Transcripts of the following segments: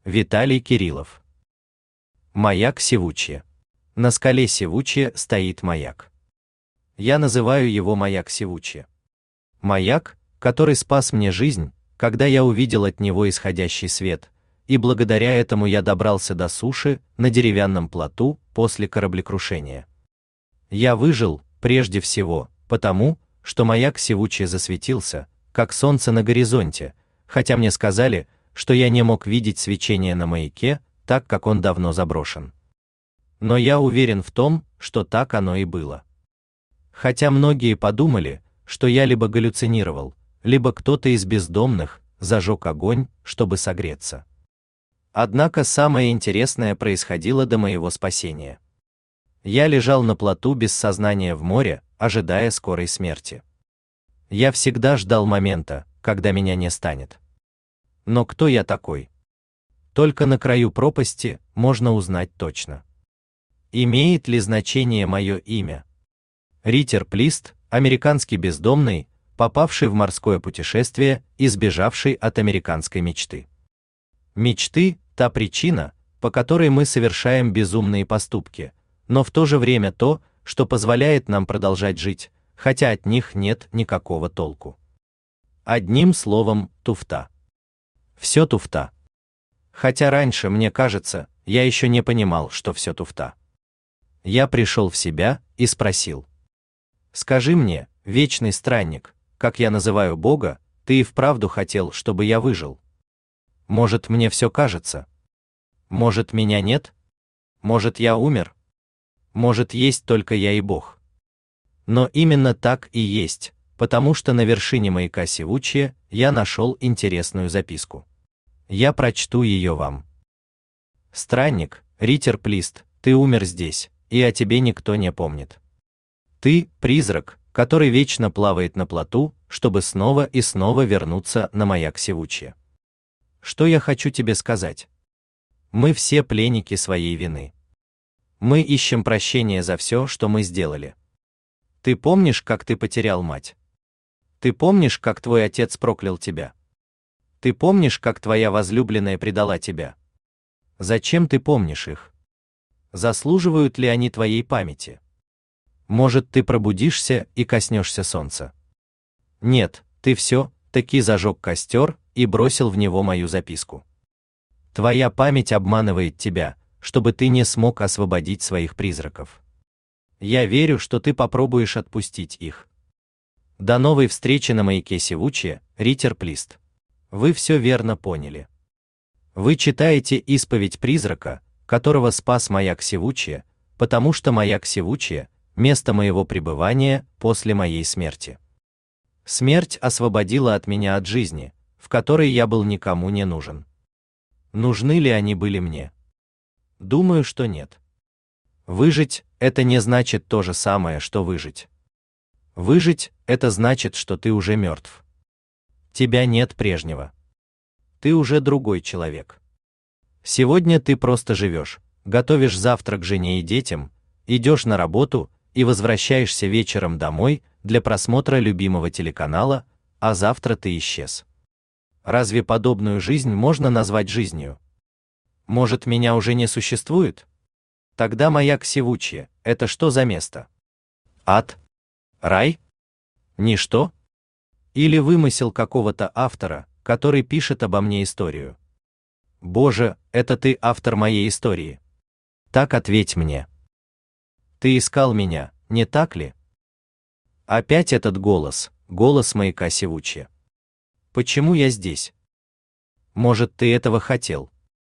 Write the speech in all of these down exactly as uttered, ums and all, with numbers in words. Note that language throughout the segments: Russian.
Виталий Кириллов. Маяк Севучье. На скале Севучье стоит маяк. Я называю его маяк Севучье. Маяк, который спас мне жизнь, когда я увидел от него исходящий свет, и благодаря этому я добрался до суши на деревянном плоту после кораблекрушения. Я выжил, прежде всего, потому, что маяк Севучье засветился, как солнце на горизонте, хотя мне сказали, что я не мог видеть свечение на маяке, так как он давно заброшен. Но я уверен в том, что так оно и было. Хотя многие подумали, что я либо галлюцинировал, либо кто-то из бездомных зажег огонь, чтобы согреться. Однако самое интересное происходило до моего спасения. Я лежал на плоту без сознания в море, ожидая скорой смерти. Я всегда ждал момента, когда меня не станет. Но кто я такой? Только на краю пропасти можно узнать точно. Имеет ли значение мое имя? Ритер Плист, американский бездомный, попавший в морское путешествие и сбежавший от американской мечты. Мечты – та причина, по которой мы совершаем безумные поступки, но в то же время то, что позволяет нам продолжать жить, хотя от них нет никакого толку. Одним словом, туфта. Все туфта. Хотя раньше, мне кажется, я еще не понимал, что все туфта. Я пришел в себя и спросил: «Скажи мне, вечный странник, как я называю Бога, ты и вправду хотел, чтобы я выжил? Может, мне все кажется? Может, меня нет? Может, я умер? Может, есть только я и Бог?» Но именно так и есть, потому что на вершине маяка Севучье я нашел интересную записку. Я прочту ее вам. «Странник, Ритер Плист, ты умер здесь, и о тебе никто не помнит. Ты – призрак, который вечно плавает на плоту, чтобы снова и снова вернуться на маяк Севучье. Что я хочу тебе сказать? Мы все пленники своей вины. Мы ищем прощения за все, что мы сделали. Ты помнишь, как ты потерял мать? Ты помнишь, как твой отец проклял тебя? Ты помнишь, как твоя возлюбленная предала тебя? Зачем ты помнишь их? Заслуживают ли они твоей памяти? Может, ты пробудишься и коснешься солнца? Нет, ты все-таки зажег костер и бросил в него мою записку. Твоя память обманывает тебя, чтобы ты не смог освободить своих призраков. Я верю, что ты попробуешь отпустить их. До новой встречи на маяке Севучье, Ритер Плист. Вы все верно поняли. Вы читаете исповедь призрака, которого спас маяк Севучье, потому что маяк Севучье – место моего пребывания после моей смерти. Смерть освободила от меня от жизни, в которой я был никому не нужен. Нужны ли они были мне? Думаю, что нет. Выжить – это не значит то же самое, что выжить. Выжить – это значит, что ты уже мертв. Тебя нет прежнего. Ты уже другой человек. Сегодня ты просто живешь, готовишь завтрак жене и детям, идешь на работу и возвращаешься вечером домой для просмотра любимого телеканала, а завтра ты исчез. Разве подобную жизнь можно назвать жизнью? Может, меня уже не существует? Тогда маяк Севучье – это что за место? Ад? Рай? Ничто? Или вымысел какого-то автора, который пишет обо мне историю? Боже, это ты автор моей истории. Так ответь мне. Ты искал меня, не так ли? Опять этот голос, голос маяка Севучье. Почему я здесь? Может, ты этого хотел?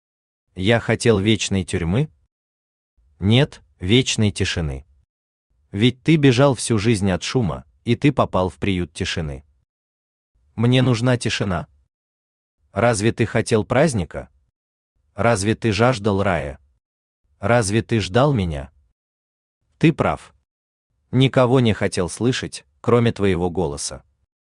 Я хотел вечной тюрьмы? Нет, вечной тишины. Ведь ты бежал всю жизнь от шума, и ты попал в приют тишины. Мне нужна тишина. Разве ты хотел праздника? Разве ты жаждал рая? Разве ты ждал меня? Ты прав. Никого не хотел слышать, кроме твоего голоса.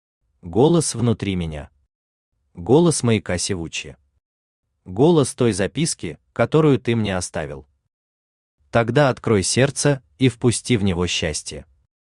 Голос внутри меня. Голос маяка Севучье. Голос той записки, которую ты мне оставил. Тогда открой сердце и впусти в него счастье.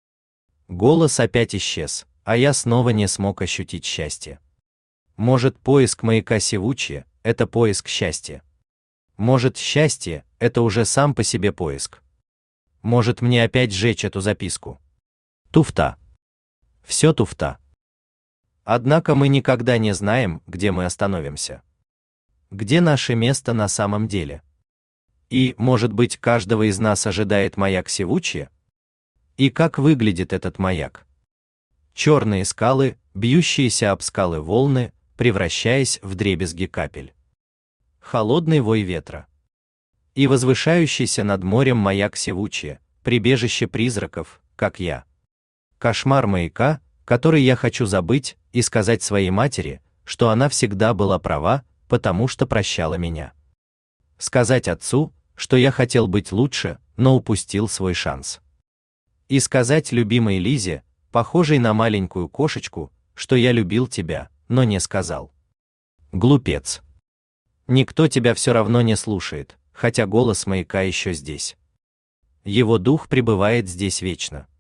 Голос опять исчез, а я снова не смог ощутить счастье. Может, поиск маяка Севучье – это поиск счастья. Может, счастье — это уже сам по себе поиск. Может, мне опять сжечь эту записку? Туфта. Все туфта. Однако мы никогда не знаем, где мы остановимся. Где наше место на самом деле? И, может быть, каждого из нас ожидает маяк Севуче? И как выглядит этот маяк? Черные скалы, бьющиеся об скалы волны, превращаясь в дребезги капель. Холодный вой ветра. И возвышающийся над морем маяк Севуче, прибежище призраков, как я. Кошмар маяка, который я хочу забыть и сказать своей матери, что она всегда была права, потому что прощала меня. Сказать отцу, что я хотел быть лучше, но упустил свой шанс. И сказать любимой Лизе, похожей на маленькую кошечку, что я любил тебя, но не сказал. Глупец. Никто тебя все равно не слушает, хотя голос маяка еще здесь. Его дух пребывает здесь вечно.